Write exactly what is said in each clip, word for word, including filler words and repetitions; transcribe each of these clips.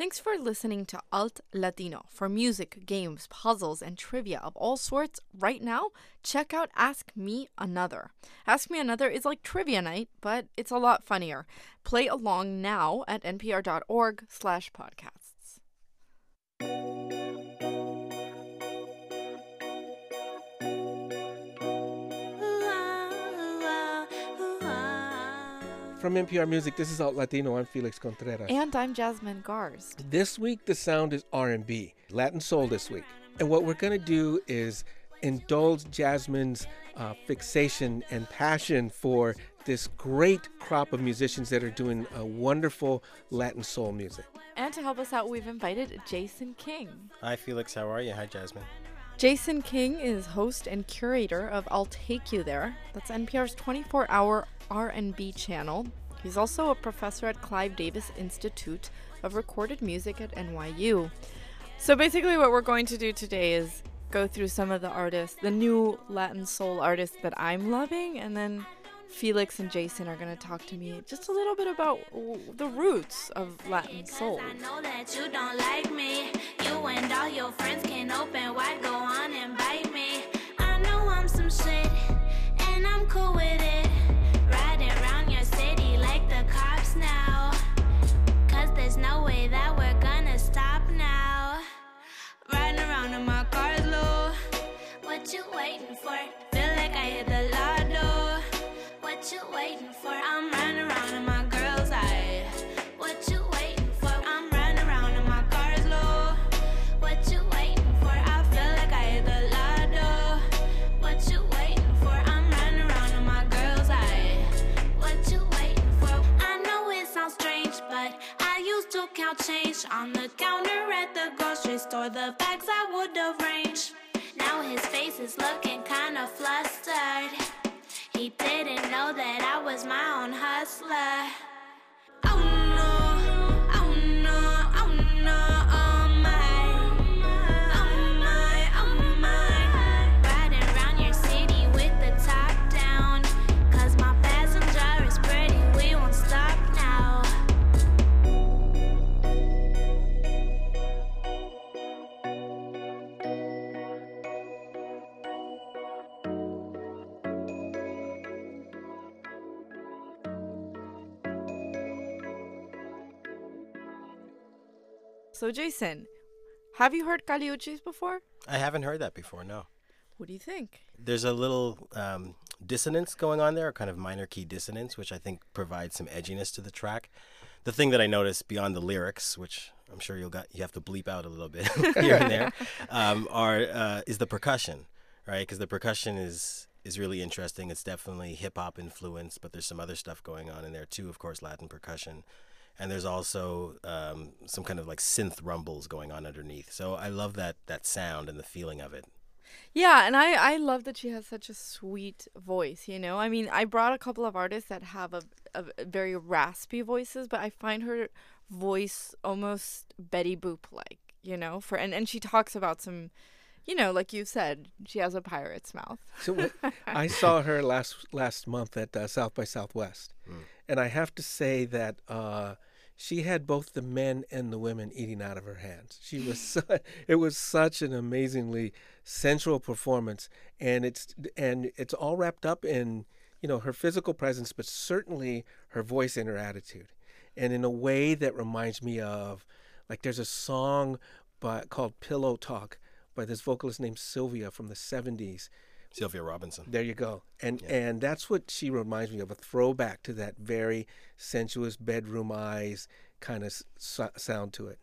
Thanks for listening to Alt Latino. For music, games, puzzles, and trivia of all sorts right now, check out Ask Me Another. Ask Me Another is like trivia night, but it's a lot funnier. Play along now at npr.org slash podcasts. From N P R Music, this is Alt Latino. I'm Felix Contreras. And I'm Jasmine Garst. This week, the sound is R and B, Latin soul this week. And what we're going to do is indulge Jasmine's uh, fixation and passion for this great crop of musicians that are doing a wonderful Latin soul music. And to help us out, we've invited Jason King. Hi, Felix. How are you? Hi, Jasmine. Jason King is host and curator of I'll Take You There. That's N P R's twenty-four hour R and B channel. He's also a professor at Clive Davis Institute of Recorded Music at N Y U. So basically what we're going to do today is go through some of the artists, the new Latin soul artists that I'm loving, and then Felix and Jason are going to talk to me just a little bit about the roots of Latin soul. I know that you don't like me. You and all your friends can open wide, go on and bite me. I know I'm some shit, and I'm cool with it. Riding around your city like the cops now. Cause there's no way that we're gonna stop now. Riding around in my car's low. What you waiting for? Feel like I hit the lotto. What you waiting for? I'm running around in my girl's eye. What you waiting for? I'm running around in my car's low. What you waiting for? I feel like I hit the lotto. What you waiting for? I'm running around in my girl's eye. What you waiting for? I know it sounds strange, but I used to count change on the counter at the grocery store. The bags I would arrange. Now his face is looking kinda flustered. He didn't know that I was my own hustler. Oh no, oh no, oh no, oh my. Oh my, oh my. Riding around your city with the top down. Cause my passenger is pretty, we won't stop now. So Jason, have you heard Caliuchis before? I haven't heard that before, no. What do you think? There's a little um, dissonance going on there, a kind of minor key dissonance, which I think provides some edginess to the track. The thing that I noticed beyond the lyrics, which I'm sure you'll got, you have to bleep out a little bit here and there, um, are uh, is the percussion, right? Because the percussion is is really interesting. It's definitely hip-hop influenced, but there's some other stuff going on in there too, of course, Latin percussion. And there's also um, some kind of like synth rumbles going on underneath. So I love that that sound and the feeling of it. Yeah, and I, I love that she has such a sweet voice, you know? I mean, I brought a couple of artists that have a, a very raspy voices, but I find her voice almost Betty Boop-like, you know? For and, and she talks about some, you know, like you said, she has a pirate's mouth. So what, I saw her last last month at uh, South by Southwest. Mm. And I have to say that uh, she had both the men and the women eating out of her hands. She was su- it was such an amazingly sensual performance, and it's and it's all wrapped up in, you know, her physical presence, but certainly her voice and her attitude, and in a way that reminds me of, like, there's a song by, called "Pillow Talk" by this vocalist named Sylvia from the seventies. Sylvia Robinson. There you go. And yeah. and that's what she reminds me of, a throwback to that very sensuous bedroom eyes kind of so- sound to it.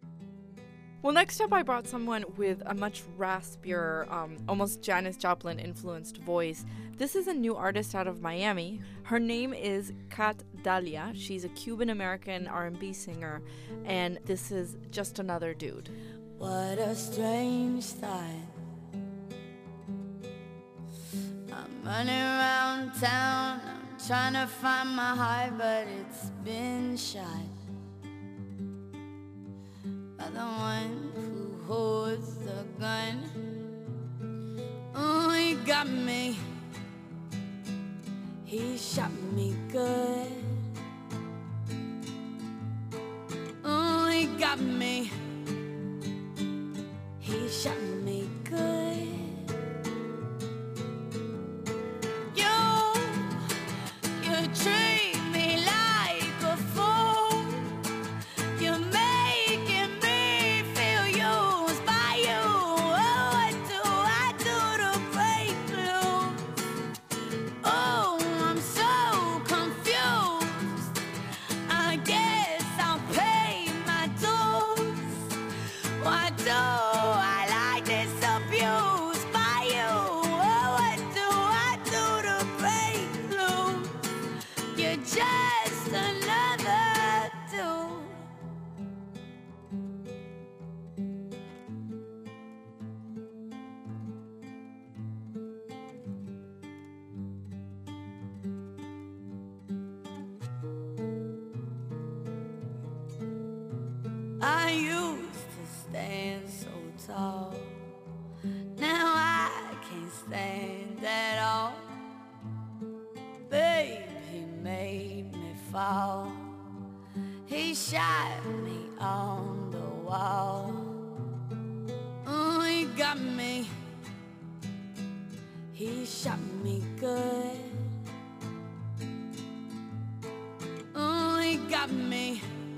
Well, next up I brought someone with a much raspier, um, almost Janis Joplin influenced voice. This is a new artist out of Miami. Her name is Kat Dahlia. She's a Cuban-American R and B singer, and this is Just Another Dude. What a strange thought. I'm running around town, I'm trying to find my heart, but it's been shot by the one who holds the gun. Oh, he got me, he shot me good. Oh, he got me. stand so tall. Now I can't stand at all. Babe, he made me fall. He shot me on the wall. Oh, he got me. He shot me good. Oh, he got me.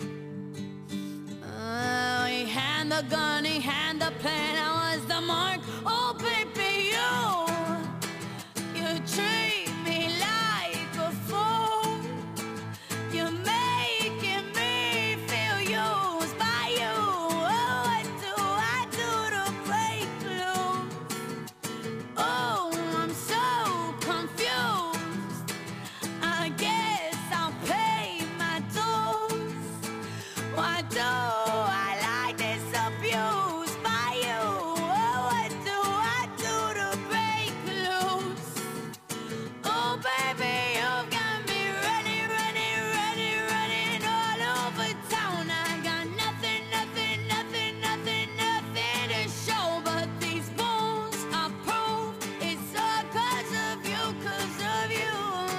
Oh, he had the gun, he had the plan. I was the mark. Oh, baby, you, you treat me like a fool. You're making me feel used by you. Oh, what do I do to break loose? Oh, I'm so confused. I guess I'll pay my dues. Why do I like this abuse by you? Oh, what do I do to break loose? Oh, baby, you've got me running, running, running, running all over town. I got nothing, nothing, nothing, nothing, nothing to show but these wounds. I prove it's all 'cause of you, 'cause of you.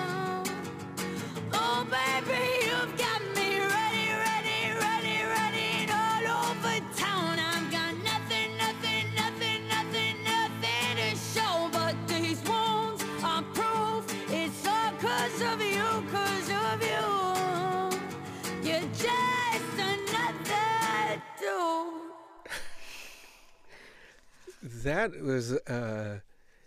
Oh, baby, you've got me running, running, running, running all over town. I've got nothing, nothing, nothing, nothing, nothing to show but these wounds. I prove it's all 'cause of you, 'cause of you. You're just another dude. That was uh,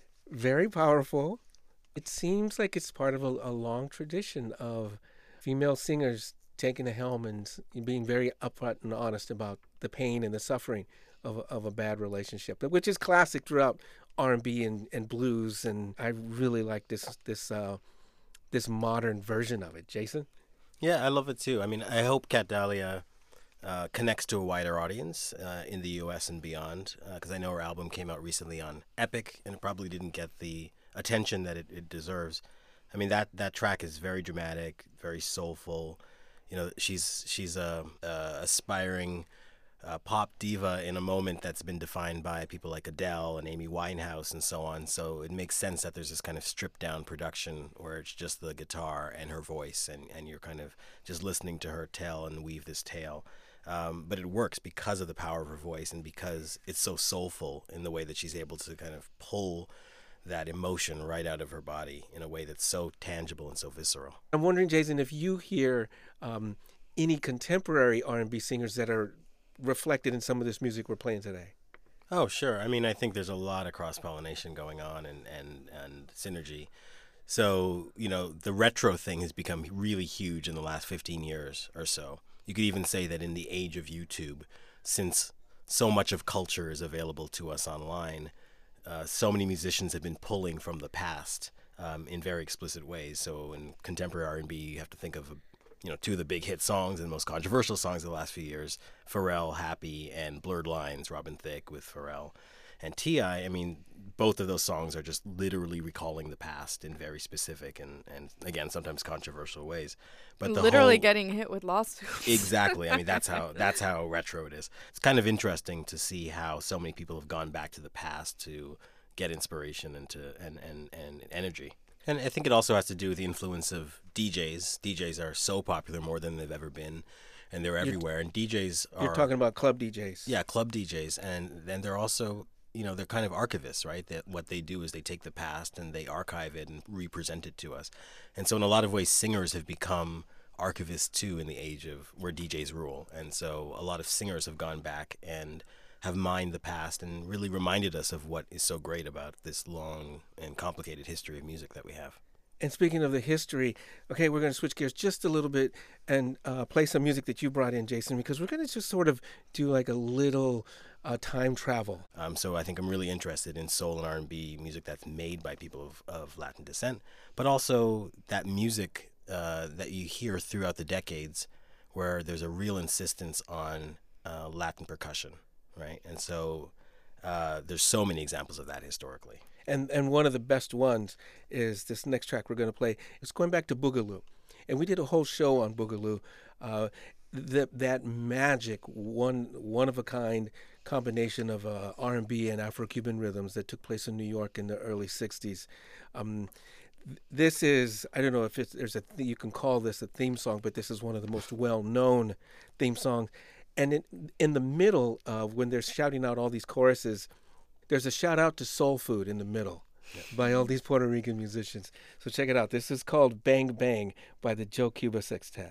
very powerful. It seems like it's part of a, a long tradition of female singers taking the helm and s- being very upfront and honest about the pain and the suffering of, a- of a bad relationship, which is classic throughout R and B and, and blues. And I really like this this uh, this modern version of it. Jason? Yeah, I love it too. I mean, I hope Cat Dahlia uh, connects to a wider audience uh, in the U S and beyond, because I know her album came out recently on Epic, and it probably didn't get the attention that it, it deserves. I mean, that, that track is very dramatic, very soulful. You know, she's she's a, a aspiring uh, pop diva in a moment that's been defined by people like Adele and Amy Winehouse and so on. So it makes sense that there's this kind of stripped down production where it's just the guitar and her voice, and, and you're kind of just listening to her tell and weave this tale. Um, but it works because of the power of her voice and because it's so soulful in the way that she's able to kind of pull that emotion right out of her body in a way that's so tangible and so visceral. I'm wondering, Jason, if you hear um, any contemporary R and B singers that are reflected in some of this music we're playing today. Oh, sure. I mean, I think there's a lot of cross-pollination going on and, and, and synergy. So, you know, the retro thing has become really huge in the last fifteen years or so. You could even say that in the age of YouTube, since so much of culture is available to us online, uh, so many musicians have been pulling from the past um, in very explicit ways. So in contemporary R and B, you have to think of, you know, two of the big hit songs and most controversial songs of the last few years, Pharrell, Happy, and Blurred Lines, Robin Thicke with Pharrell. And T I, I mean, both of those songs are just literally recalling the past in very specific and, and again, sometimes controversial ways. But the Literally whole, getting hit with lawsuits. Exactly. I mean, that's how that's how retro it is. It's kind of interesting to see how so many people have gone back to the past to get inspiration and to and, and, and energy. And I think it also has to do with the influence of D Js. D Js are so popular more than they've ever been, and they're everywhere. And D Js are... You're talking about club D Js. Yeah, club D Js. And then they're also, you know, they're kind of archivists, right? That what they do is they take the past and they archive it and represent it to us. And so in a lot of ways, singers have become archivists too in the age of where D Js rule. And so a lot of singers have gone back and have mined the past and really reminded us of what is so great about this long and complicated history of music that we have. And speaking of the history, okay, we're going to switch gears just a little bit and uh, play some music that you brought in, Jason, because we're going to just sort of do like a little uh, time travel. Um, so I think I'm really interested in soul and R and B music that's made by people of, of Latin descent, but also that music uh, that you hear throughout the decades where there's a real insistence on uh, Latin percussion, right? And so uh, there's so many examples of that historically. And and one of the best ones is this next track we're going to play. It's going back to Boogaloo. And we did a whole show on Boogaloo. Uh, that that magic, one one of a kind combination of uh, R and B and Afro-Cuban rhythms that took place in New York in the early sixties. Um, this is, I don't know if it's, there's a th- you can call this a theme song, but this is one of the most well-known theme songs. And in, in the middle, uh, when they're shouting out all these choruses, there's a shout out to soul food in the middle yeah. by all these Puerto Rican musicians. So check it out. This is called Bang Bang by the Joe Cuba Sextet.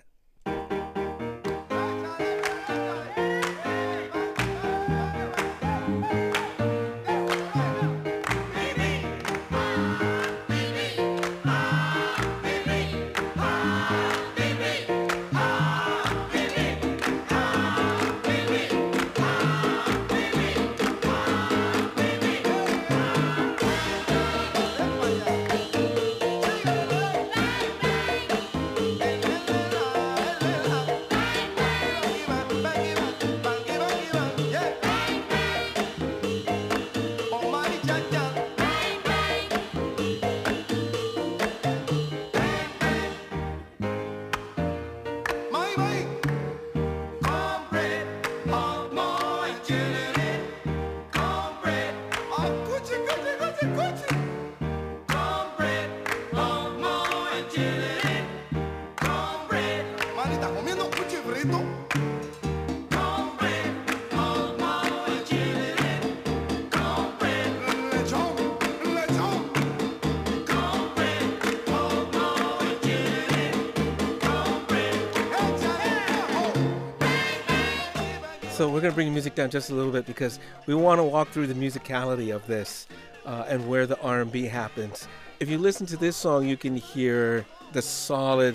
So we're going to bring the music down just a little bit because we want to walk through the musicality of this uh, and where the R and B happens. If you listen to this song, you can hear the solid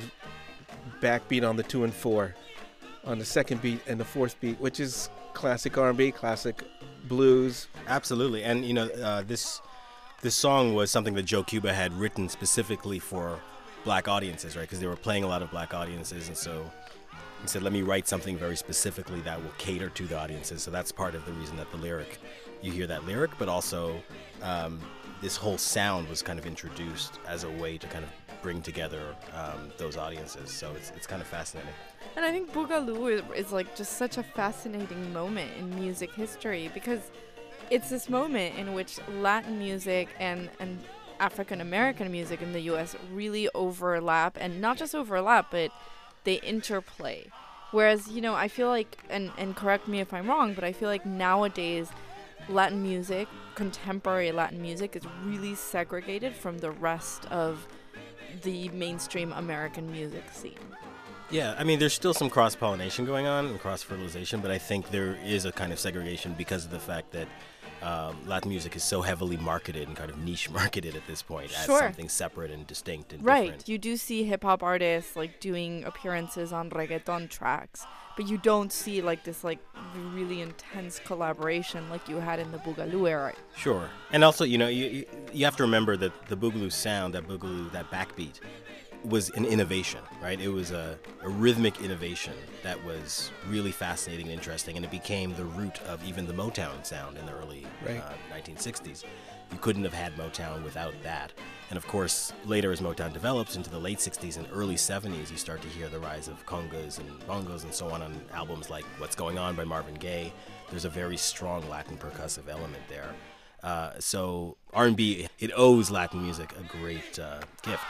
backbeat on the two and four, on the second beat and the fourth beat, which is classic R and B, classic blues. Absolutely. And, you know, uh, this this song was something that Joe Cuba had written specifically for black audiences, right? Because they were playing a lot of black audiences, and so he said, let me write something very specifically that will cater to the audiences. So that's part of the reason that the lyric, you hear that lyric, but also um, this whole sound was kind of introduced as a way to kind of bring together um, those audiences. So it's it's kind of fascinating. And I think Boogaloo is, is like just such a fascinating moment in music history because it's this moment in which Latin music and, and African American music in the U S really overlap, and not just overlap, but they interplay. Whereas, you know, I feel like, and, and correct me if I'm wrong, but I feel like nowadays Latin music, contemporary Latin music, is really segregated from the rest of the mainstream American music scene. Yeah, I mean, there's still some cross-pollination going on and cross-fertilization, but I think there is a kind of segregation because of the fact that um, Latin music is so heavily marketed and kind of niche marketed at this point Sure. as something separate and distinct and Right. different. You do see hip-hop artists like doing appearances on reggaeton tracks, but you don't see like this like really intense collaboration like you had in the Boogaloo era. Sure. And also, you know, you, you, you have to remember that the Boogaloo sound, that Boogaloo, that backbeat, was an innovation, right? It was a, a rhythmic innovation that was really fascinating and interesting, and it became the root of even the Motown sound in the early right. uh, nineteen sixties. You couldn't have had Motown without that. And of course, later as Motown develops into the late sixties and early seventies, you start to hear the rise of congas and bongos and so on on albums like What's Going On by Marvin Gaye. There's a very strong Latin percussive element there. Uh, so R and B, it owes Latin music a great uh, gift.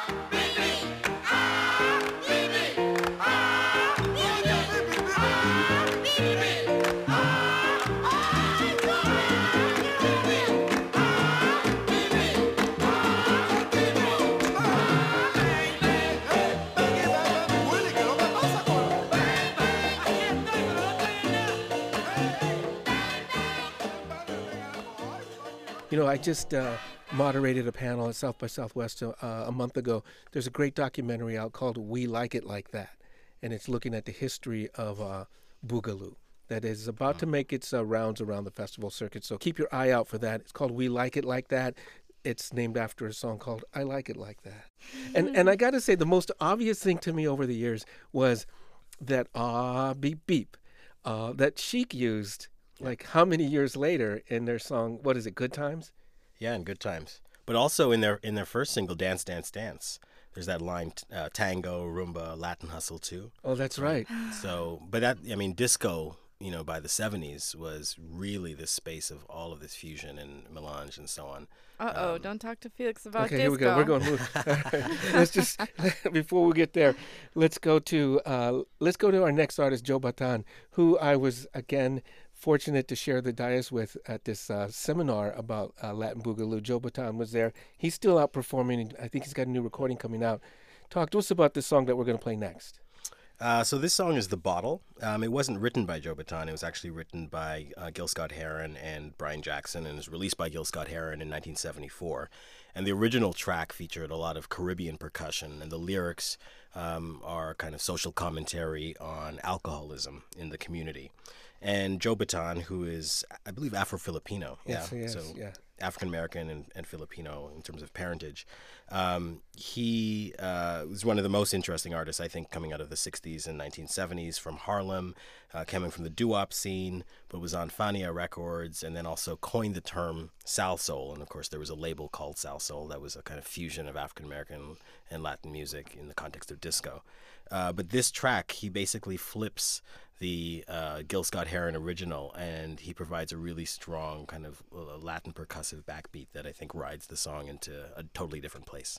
You know, I just uh, moderated a panel at South by Southwest uh, a month ago. There's a great documentary out called We Like It Like That, and it's looking at the history of uh, Boogaloo that is about to make its uh, rounds around the festival circuit. So keep your eye out for that. It's called We Like It Like That. It's named after a song called I Like It Like That. And and I got to say, the most obvious thing to me over the years was that ah beep beep uh, that Chic used. Like how many years later in their song, what is it, Good Times? Yeah, in Good Times. But also in their in their first single, Dance, Dance, Dance, there's that line, uh, tango, rumba, Latin hustle too. Oh, that's right. So, but that, I mean, disco, you know, by the seventies was really the space of all of this fusion and melange and so on. Uh oh, Um, don't talk to Felix about Okay, disco. here we go. We're going to move. All right. Let's just before we get there, let's go to uh, let's go to our next artist, Joe Bataan, who I was again fortunate to share the dais with at this uh, seminar about uh, Latin Boogaloo. Joe Bataan was there. He's still out performing. I think he's got a new recording coming out. Talk to us about this song that we're going to play next. Uh, so this song is The Bottle. Um, it wasn't written by Joe Bataan. It was actually written by uh, Gil Scott-Heron and Brian Jackson, and was released by Gil Scott-Heron in nineteen seventy-four. And the original track featured a lot of Caribbean percussion, and the lyrics um, are kind of social commentary on alcoholism in the community. And Joe Bataan, who is, I believe, Afro-Filipino. Yes, yeah. he is, So yeah. African-American and, and Filipino in terms of parentage. Um, he uh, was one of the most interesting artists, I think, coming out of the sixties and nineteen seventies from Harlem, uh, coming from the doo-wop scene, but was on Fania Records, and then also coined the term Sal Soul. And, of course, there was a label called Sal Soul that was a kind of fusion of African-American and Latin music in the context of disco. Uh, but this track, he basically flips the uh, Gil Scott-Heron original, and he provides a really strong kind of uh, Latin percussive backbeat that I think rides the song into a totally different place.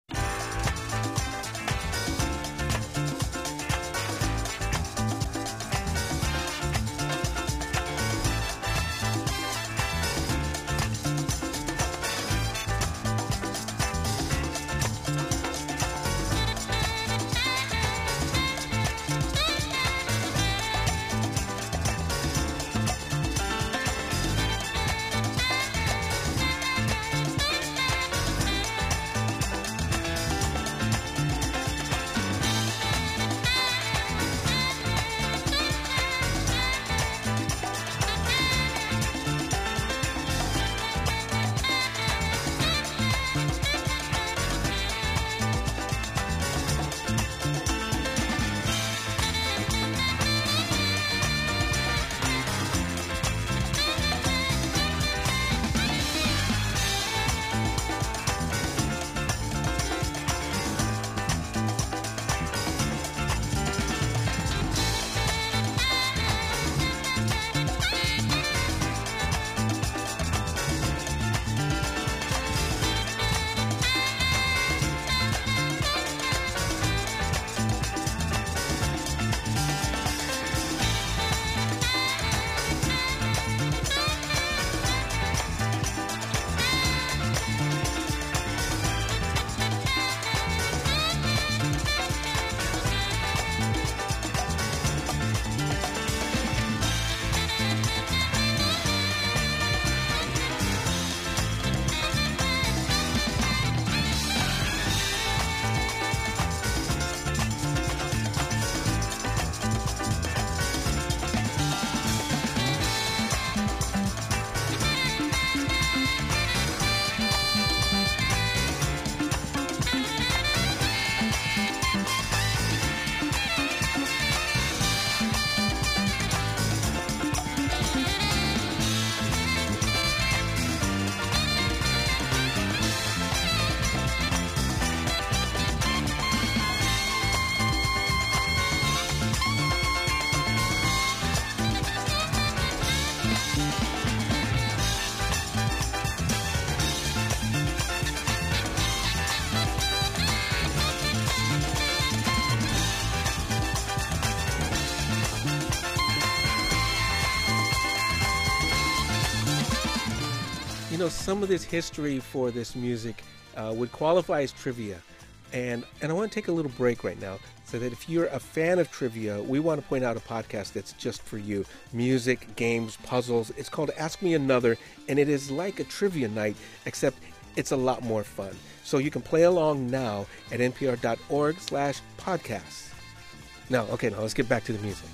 You know, some of this history for this music uh, would qualify as trivia. And, and I want to take a little break right now so that if you're a fan of trivia, we want to point out a podcast that's just for you. Music, games, puzzles. It's called Ask Me Another, and it is like a trivia night, except it's a lot more fun. So you can play along now at npr.org slash podcasts. Now, okay, now let's get back to the music.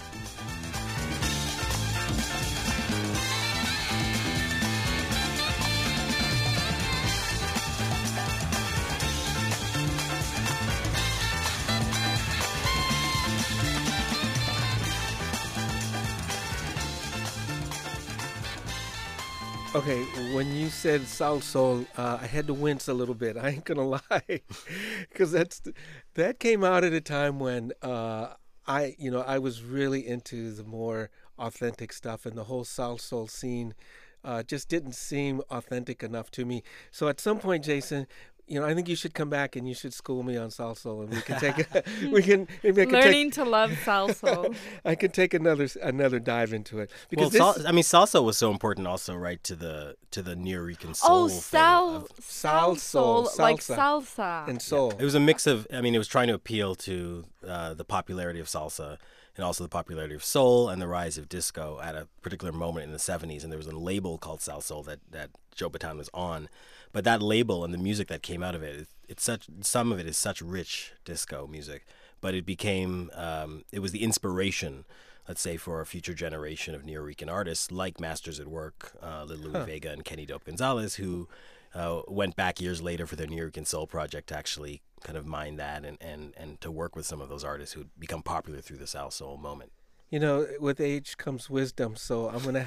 Okay, when you said Sal Soul, uh, I had to wince a little bit. I ain't gonna lie, because that's that came out at a time when uh, I, you know, I was really into the more authentic stuff, and the whole Sal Soul scene uh, just didn't seem authentic enough to me. So at some point, Jason, you know, I think you should come back and you should school me on Sal Soul, and we can take a, we can maybe I can Learning take, to love salsa. I can take another another dive into it Well, because sal- this, I mean, salsa was so important, also, right, to the to the Nuyorican soul. Oh, thing sal, of- sal Soul, soul, like salsa. salsa. and soul. It was a mix of, I mean, it was trying to appeal to uh, the popularity of salsa and also the popularity of soul and the rise of disco at a particular moment in the seventies. And there was a label called Sal Soul that, that Joe Bataan was on. But that label and the music that came out of it, it's, it's such, some of it is such rich disco music. But it became, um, it was the inspiration, let's say, for a future generation of Nuyorican artists like Masters at Work, uh, Lil Louis Huh. Vega and Kenny Dope Gonzalez, who uh, went back years later for their Nuyorican Soul project to actually kind of mine that and, and, and to work with some of those artists who'd become popular through the Sal Soul moment. You know, with age comes wisdom, so I'm gonna,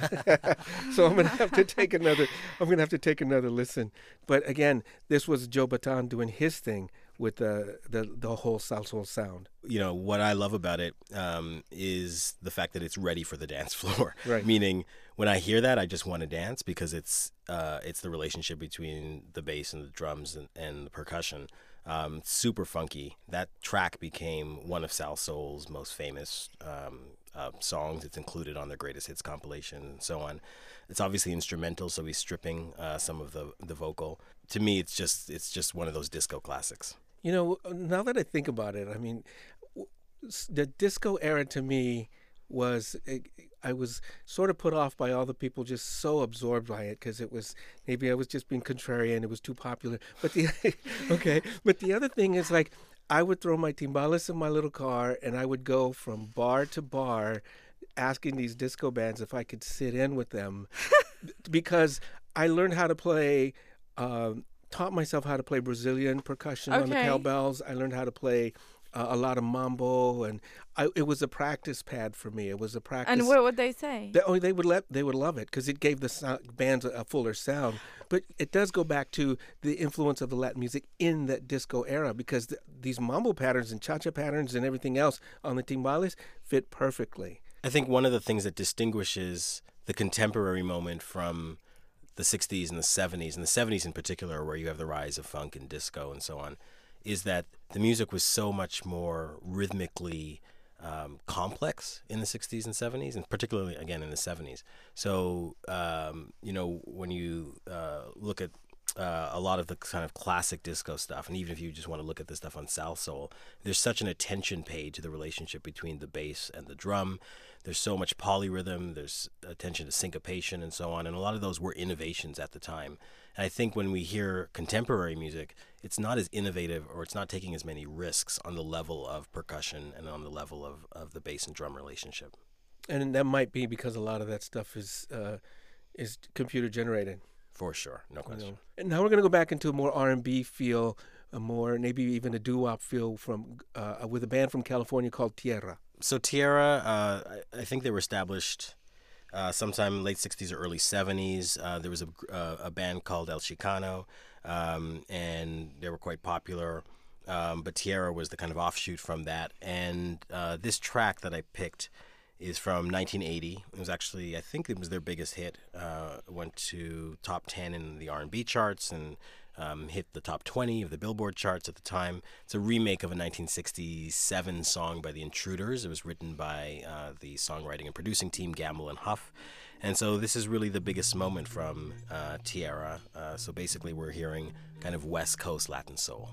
so I'm gonna have to take another. I'm gonna have to take another listen. But again, this was Joe Bataan doing his thing with the the, the whole Sal Soul sound. You know, what I love about it um, is the fact that it's ready for the dance floor. Right. Meaning, when I hear that, I just want to dance because it's uh, it's the relationship between the bass and the drums and, and the percussion. Um, super funky. That track became one of Sal Soul's most famous um, uh, songs. It's included on their greatest hits compilation and so on. It's obviously instrumental, so he's stripping uh, some of the the vocal. To me, it's just it's just one of those disco classics. You know, now that I think about it, I mean, w- s- the disco era to me was I was sort of put off by all the people just so absorbed by it because it was maybe I was just being contrarian. It was too popular. But the okay, but the other thing is like I would throw my timbales in my little car and I would go from bar to bar asking these disco bands if I could sit in with them because I learned how to play. Um, taught myself how to play Brazilian percussion on the Okay. cowbells. I learned how to play uh, a lot of mambo, and I, it was a practice pad for me. It was a practice. And what would they say? They, oh, they would let they would love it because it gave the sound, bands a, a fuller sound. But it does go back to the influence of the Latin music in that disco era because th- these mambo patterns and cha-cha patterns and everything else on the timbales fit perfectly. I think one of the things that distinguishes the contemporary moment from the sixties and the seventies, and the seventies in particular, where you have the rise of funk and disco and so on, is that the music was so much more rhythmically um, complex in the sixties and seventies, and particularly, again, in the seventies. So, um, you know, when you uh, look at uh, a lot of the kind of classic disco stuff, and even if you just want to look at the stuff on Sal Soul, there's such an attention paid to the relationship between the bass and the drum. There's so much polyrhythm, there's attention to syncopation and so on, and a lot of those were innovations at the time. And I think when we hear contemporary music, it's not as innovative or it's not taking as many risks on the level of percussion and on the level of, of the bass and drum relationship. And that might be because a lot of that stuff is uh, is computer generated. For sure, no You question. know. And now we're going to go back into a more R and B feel, a more maybe even a doo-wop feel from uh, with a band from California called Tierra. So Tierra, uh, I, I think they were established uh, sometime late sixties or early seventies. Uh, there was a, uh, a band called El Chicano, um, and they were quite popular. Um, but Tierra was the kind of offshoot from that. And uh, this track that I picked is from nineteen eighty. It was actually, I think it was their biggest hit. Uh, went to top ten in the R and B charts and um, hit the top twenty of the Billboard charts at the time. It's a remake of a nineteen sixty-seven song by The Intruders. It was written by uh, the songwriting and producing team Gamble and Huff. And so this is really the biggest moment from uh, Tierra. Uh, so basically we're hearing kind of West Coast Latin soul.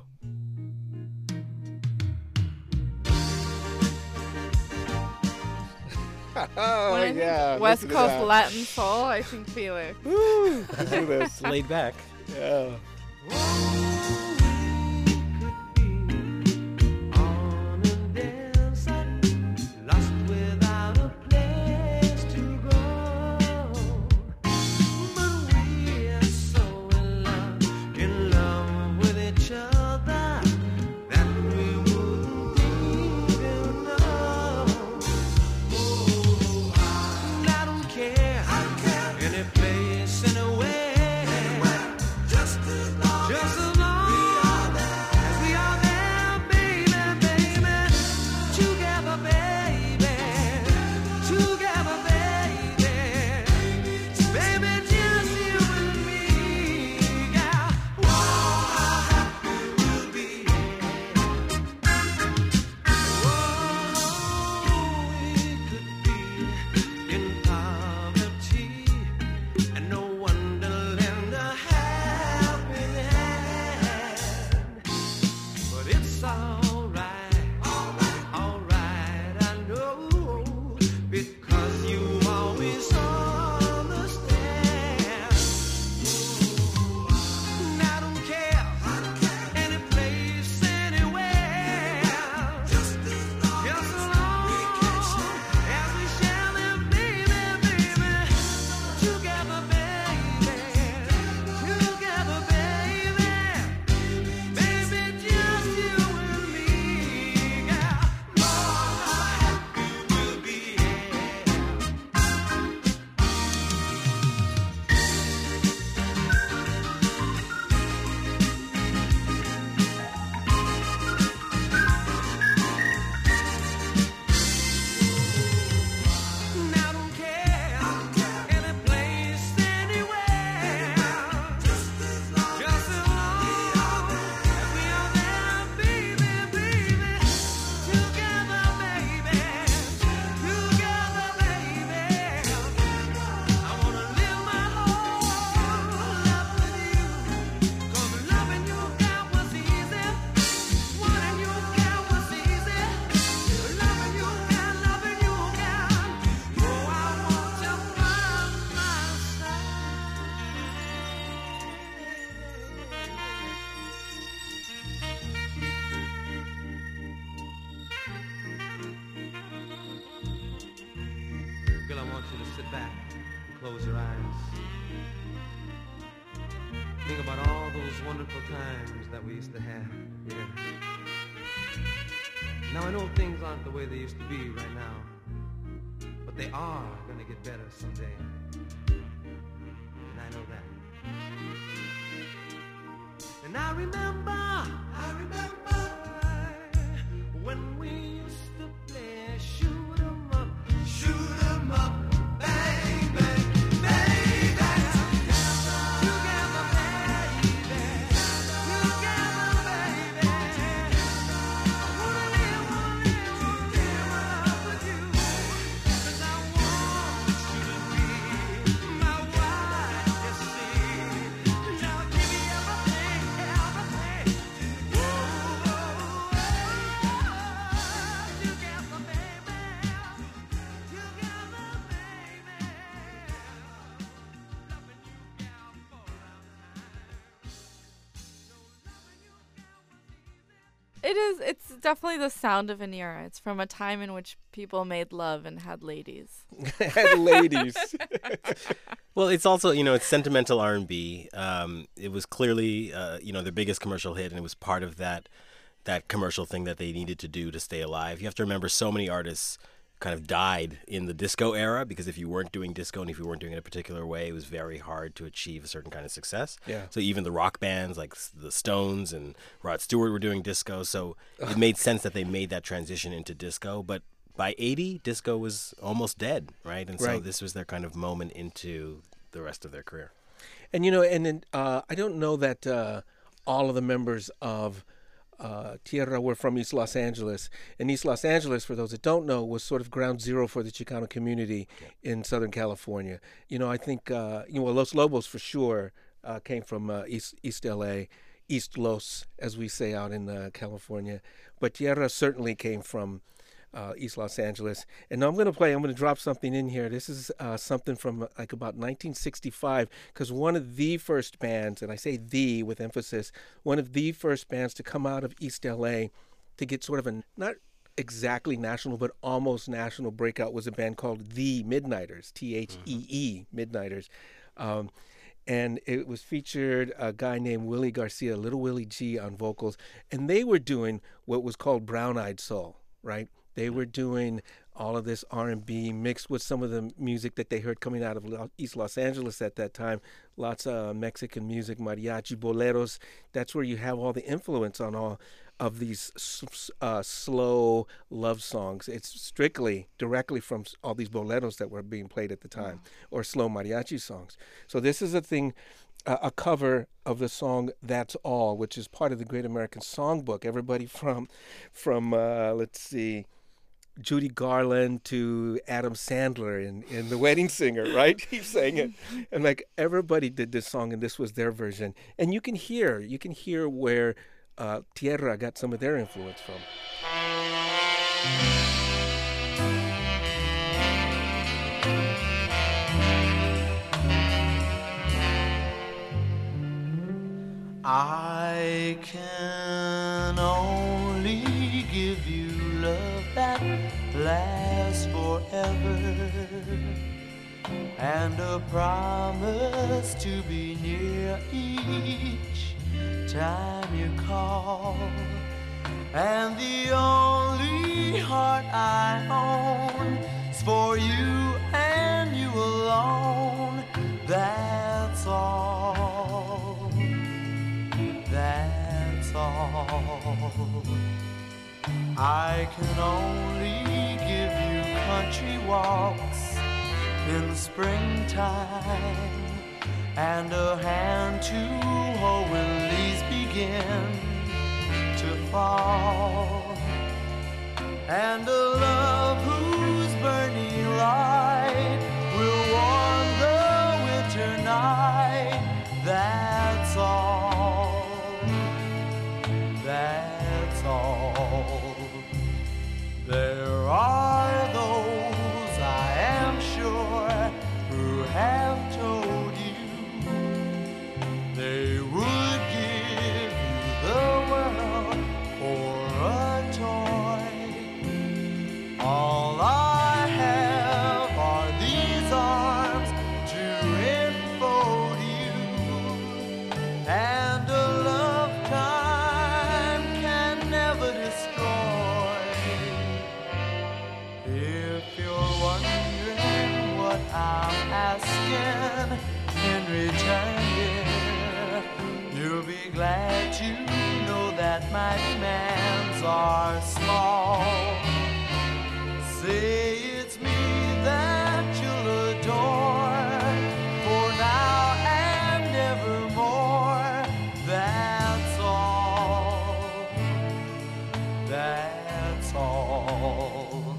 Oh When I think West Coast Latin soul, I think Felix. Woo! Listen to this. It's laid back. Yeah. Any place, anywhere. back and close your eyes. Think about all those wonderful times that we used to have, yeah. Now I know things aren't the way they used to be right now, but they are gonna get better someday, and I know that. And I remember, I remember when we used to play shoot 'em up, shoot 'em up, bang, bang, bang, bang. Together, baby, together, baby. I wanna live, wanna live, wanna live with you, 'cause I want you to be my wife, you see. Now give me everything, everything. Whoa, whoa, whoa. Together, baby, together, baby. Loving you, gal, for a time. So loving you, gal, was easy. It is. It's definitely the sound of an era. It's from a time in which people made love and had ladies. And ladies. Well, it's also, you know, it's sentimental R and B. Um, it was clearly, uh, you know, their biggest commercial hit, and it was part of that that commercial thing that they needed to do to stay alive. You have to remember so many artists kind of died in the disco era, because if you weren't doing disco and if you weren't doing it a particular way, it was very hard to achieve a certain kind of success. Yeah. So even the rock bands like s- the Stones and Rod Stewart were doing disco. So it made sense that they made that transition into disco. But by eighty, disco was almost dead, right? And so Right. this was their kind of moment into the rest of their career. And, you know, and then uh, I don't know that uh, all of the members of uh, Tierra were from East Los Angeles. And East Los Angeles, for those that don't know, was sort of ground zero for the Chicano community in Southern California. You know, I think, uh, you know, Los Lobos for sure uh, came from uh, East, East L A, East Los, as we say out in uh, California. But Tierra certainly came from uh, East Los Angeles. And now I'm going to play, I'm going to drop something in here. This is uh, something from uh, like about nineteen sixty-five, because one of the first bands, and I say the with emphasis, one of the first bands to come out of East L A to get sort of a, not exactly national, but almost national breakout was a band called The Midnighters, T H E E, Midnighters. Um, and it was featured a guy named Willie Garcia, Little Willie G, on vocals. And they were doing what was called brown-eyed soul, right? They were doing all of this R and B mixed with some of the music that they heard coming out of Lo- East Los Angeles at that time. Lots of Mexican music, mariachi, boleros. That's where you have all the influence on all of these s- s- uh, slow love songs. It's strictly directly from s- all these boleros that were being played at the time, or slow mariachi songs. So this is a thing, uh, a cover of the song "That's All," which is part of the Great American Songbook. Everybody from, from uh, let's see, Judy Garland to Adam Sandler in, in The Wedding Singer, right? He sang it. And like everybody did this song, and this was their version. And you can hear, you can hear where uh, Tierra got some of their influence from. I can only give you love that lasts forever, and a promise to be near each time you call. And the only heart I own is for you and you alone. That's all. That's all. I can only give you country walks in springtime, and a hand to hold when leaves begin to fall, and a love whose burning light will warm the winter night. That's all. That's all. There are those, I am sure, who have told you they would give you the world for a toy. All I have return, dear, you'll be glad to know that my demands are small. Say it's me that you'll adore, for now and evermore. That's all. That's all.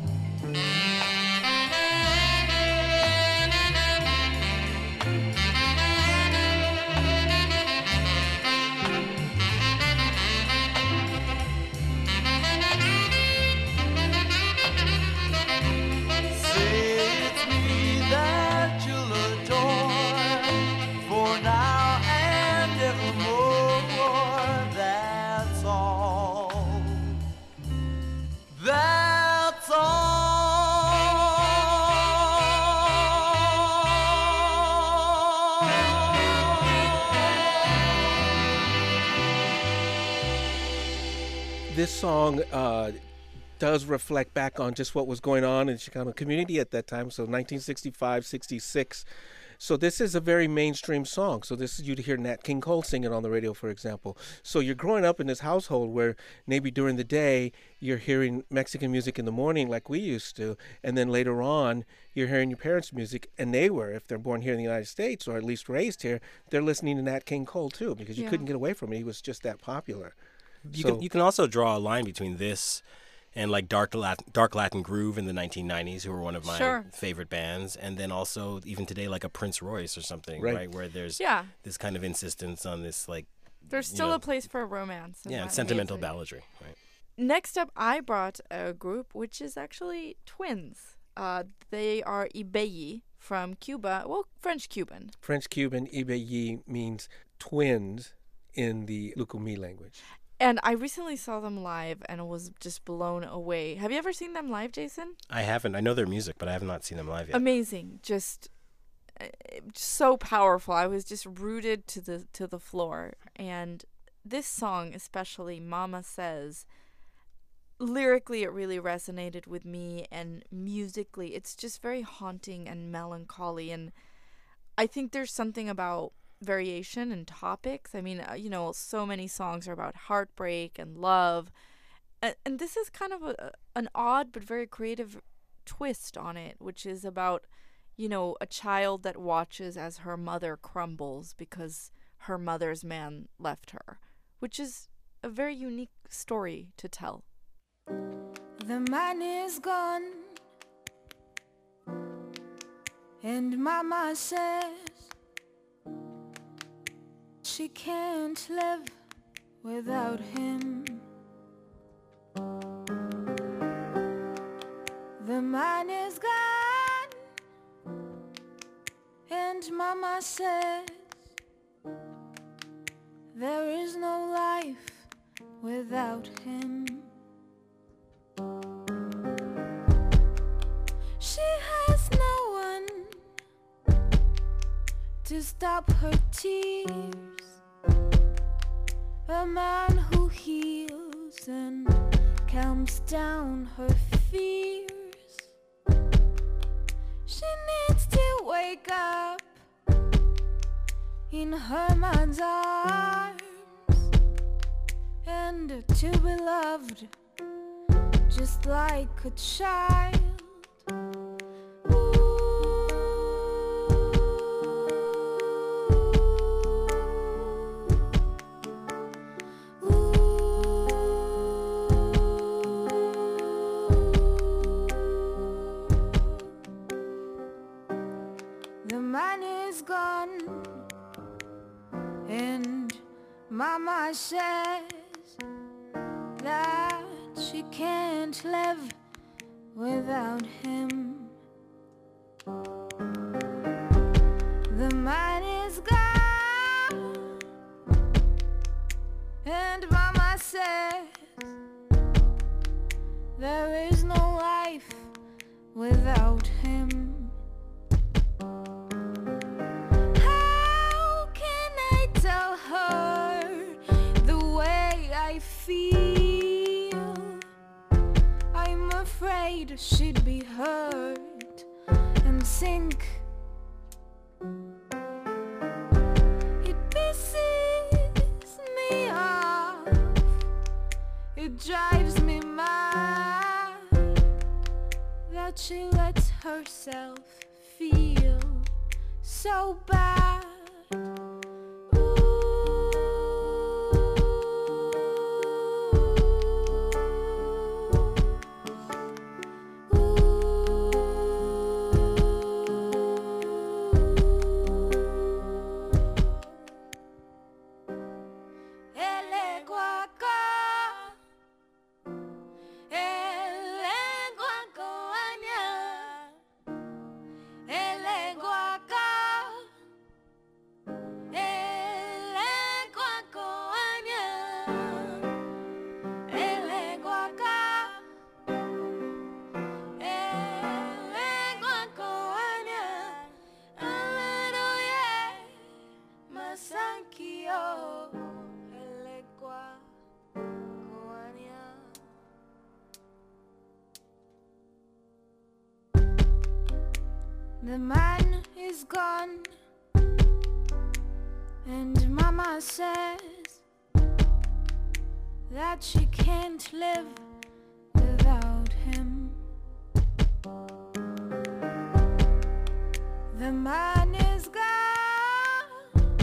This song uh, does reflect back on just what was going on in the Chicano community at that time, so nineteen sixty-five, sixty-six. So this is a very mainstream song. So this is, you'd hear Nat King Cole sing it on the radio, for example. So you're growing up in this household where maybe during the day you're hearing Mexican music in the morning like we used to, and then later on you're hearing your parents' music, and they were, if they're born here in the United States or at least raised here, they're listening to Nat King Cole too, because you Yeah. couldn't get away from it. He was just that popular. You So- can you can also draw a line between this and like dark Latin, dark Latin Groove in the nineteen nineties, who were one of my Sure. favorite bands, and then also even today like a Prince Royce or something, Right. right? Where there's Yeah. this kind of insistence on this like There's you still know, a place for romance. in yeah that sentimental music. balladry, right? Next up, I brought a group which is actually twins. Uh, they are Ibeyi from Cuba, well, French Cuban. French Cuban Ibeyi means twins in the Lukumi language. And I recently saw them live and was just blown away. Have you ever seen them live, Jason? I haven't. I know their music, but I have not seen them live yet. Amazing. Just uh, so powerful. I was just rooted to the to the floor. And this song, especially Mama Says, lyrically it really resonated with me, and musically it's just very haunting and melancholy. And I think there's something about variation and topics. I mean, uh, you know, so many songs are about heartbreak and love. And, and this is kind of a, an odd but very creative twist on it, which is about, you know, a child that watches as her mother crumbles because her mother's man left her, which is a very unique story to tell. The man is gone, and Mama says she can't live without him. The man is gone, and Mama says there is no life without him. She has no one to stop her tears, a man who heals and calms down her fears. She needs to wake up in her man's arms and to be loved just like a child. The man is gone, and Mama says that she can't live without him. The man is gone, and Mama says there is no life without him. How can I tell her the way I feel? I'm afraid she'd be hurt and sink but she lets herself feel so bad. The man is gone, and Mama says that she can't live without him. The man is gone,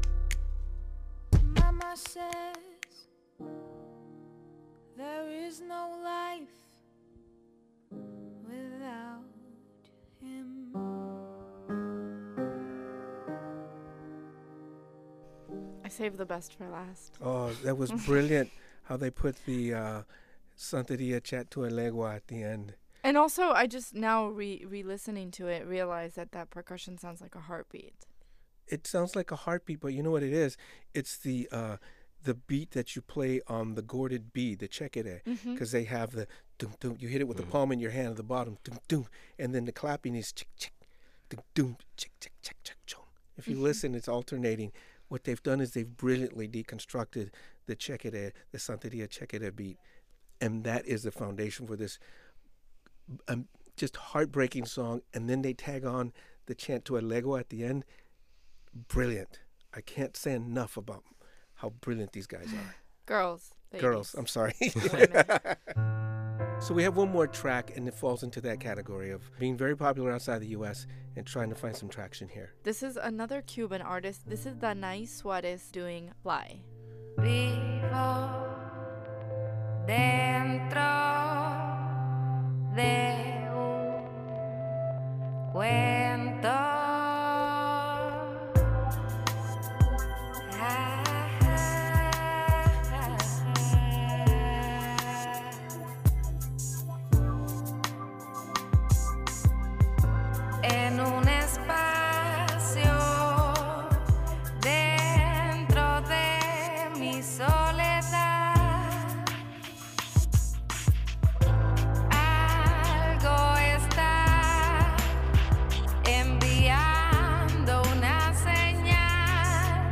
Mama says there is no life without him. I saved the best for last. Oh, that was brilliant how they put the uh, Santeria Chat to a Legua at the end. And also, I just now re re-listening to it realize that that percussion sounds like a heartbeat. It sounds like a heartbeat, but you know what it is? It's the uh, the beat that you play on the gorded bead, the chequere, because they have the dum dum. You hit it with the palm in your hand at the bottom, dum dum, and then the clapping is chick chick, dum dum, chick chick chick chick chong. If you listen, it's alternating. What they've done is they've brilliantly deconstructed the chequere, the Santeria chequere beat, and that is the foundation for this um, just heartbreaking song. And then they tag on the chant to a Legua at the end. Brilliant. I can't say enough about how brilliant these guys are. Girls. Babies. Girls, I'm sorry. So we have one more track, and it falls into that category of being very popular outside the U S and trying to find some traction here. This is another Cuban artist. This is Danai Suarez doing Fly. Vivo dentro de un cuento. En un espacio dentro de mi soledad, algo está enviando una señal.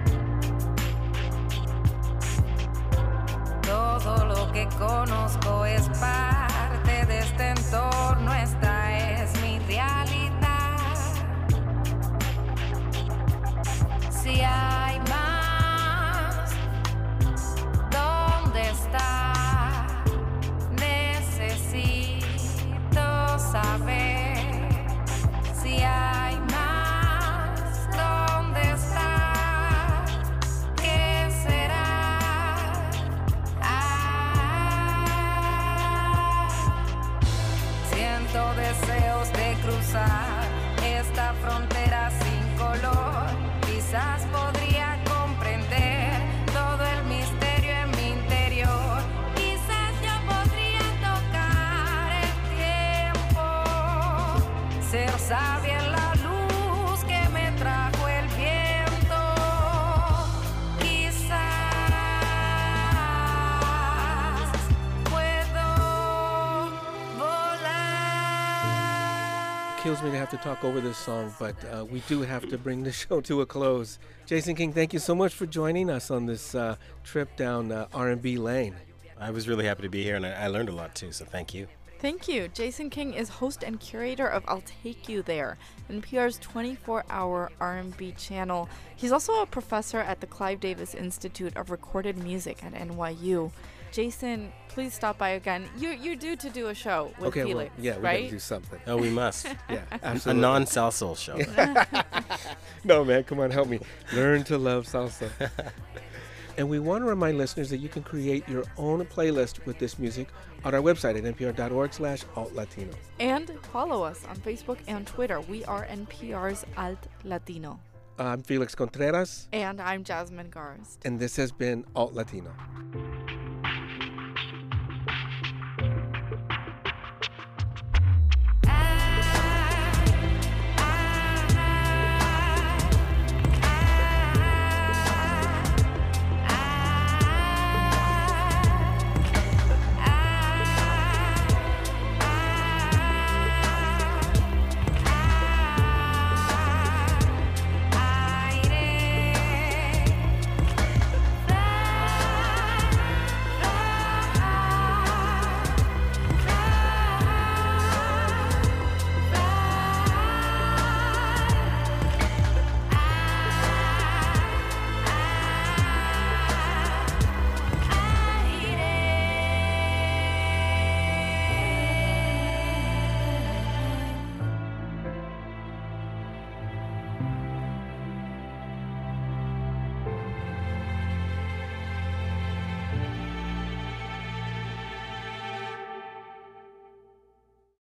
Todo lo que conozco es parte de este entorno, esta es mi realidad. Si hay más, ¿dónde está? Necesito saber. Si hay más, ¿dónde está? ¿Qué será? Ah, siento deseos de cruzar esta frontera sin color. Quizás podría comprender todo el misterio en mi interior. Quizás yo podría tocar el tiempo, ser sabia en la luz que me trajo el viento. Quizás puedo volar. Kills me to have to talk over this song, but uh, we do have to bring the show to a close. Jason King, thank you so much for joining us on this uh, trip down uh, R and B lane. I was really happy to be here, and I, I learned a lot too, so thank you. Thank you. Jason King is host and curator of I'll Take You There, N P R's twenty-four hour R and B channel. He's also a professor at the Clive Davis Institute of Recorded Music at N Y U. Jason, please stop by again. You you're due to do a show with Okay, Felix, well, yeah, we right? gotta do something. Oh, we must. Yeah, A absolutely. non-salsa show. No, man, come on, help me. Learn to love salsa. And we want to remind listeners that you can create your own playlist with this music on our website at npr.org slash alt-latino. And follow us on Facebook and Twitter. We are N P R's Alt Latino. I'm Felix Contreras, And I'm Jasmine Garst. and this has been Alt Latino.